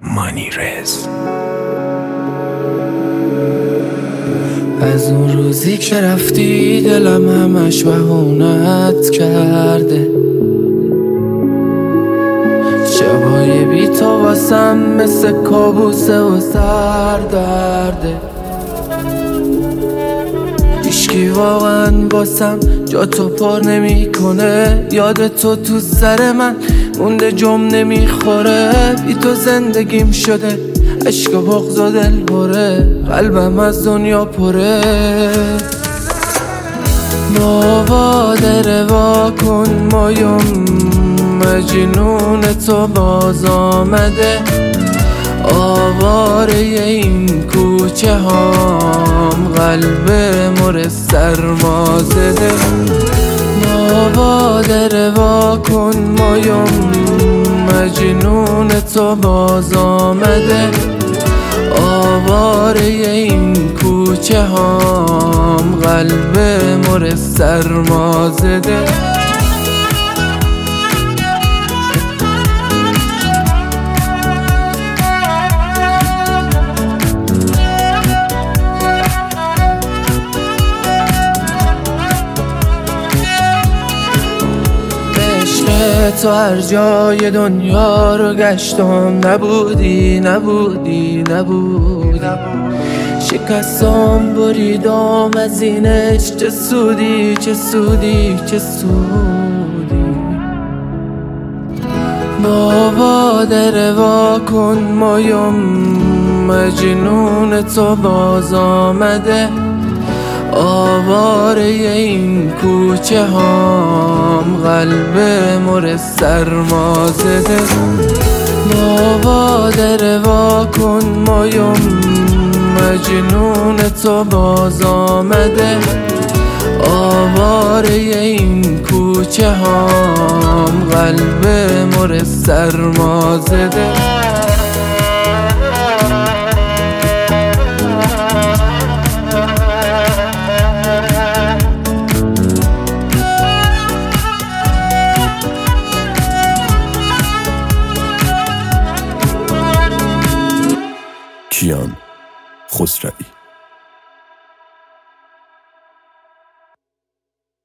مانیرز. از اون روزی که رفتی دلم همش وهونت کرده، شبای بی تو واسم مثل کابوسه و سردرده. هیچکی واقعا واسم جا تو پر نمی کنه، یاد تو سر من مونده جم نمیخوره. بی تو زندگیم شده عشق و بغض و دل پره، قلبم از دنیا پره. بابا در وا کن مایم، مجنون تو باز آمده. آواره این کوچه هام، قلب مر سرما زده. بابا در وا کن مایم، مجنون تو باز آمده. آواره این کوچه هام، قلب مر سرما زده. تو هر جای دنیا رو گشتم، نبودی نبودی نبودی. شکستم بریدم از اینش، چه سودی چه سودی چه سودی. بابا در وا کن مایم، مجنون تو باز آمده. آواره این کوچه هام، قلب مر سرما زده. بابا در وا کن مایم، مجنون تو باز آمده. آواره این کوچه هام، قلب مر سرما زده. کیان خسروی.